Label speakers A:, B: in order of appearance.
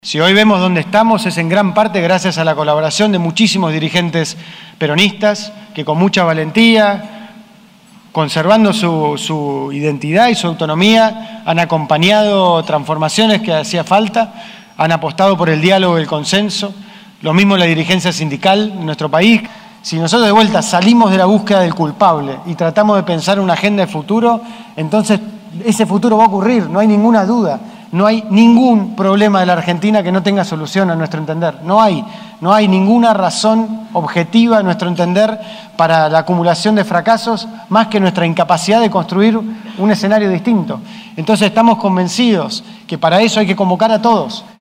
A: Si hoy vemos dónde estamos es en gran parte gracias a la colaboración de muchísimos dirigentes peronistas que con mucha valentía, conservando su identidad y su autonomía, han acompañado transformaciones que hacía falta, han apostado por el diálogo y el consenso, lo mismo la dirigencia sindical en nuestro país. Si nosotros de vuelta salimos de la búsqueda del culpable y tratamos de pensar una agenda de futuro, entonces ese futuro va a ocurrir, no hay ninguna duda. No hay ningún problema de la Argentina que no tenga solución a nuestro entender. No hay ninguna razón objetiva a nuestro entender para la acumulación de fracasos más que nuestra incapacidad de construir un escenario distinto. Entonces estamos convencidos que para eso hay que convocar a todos.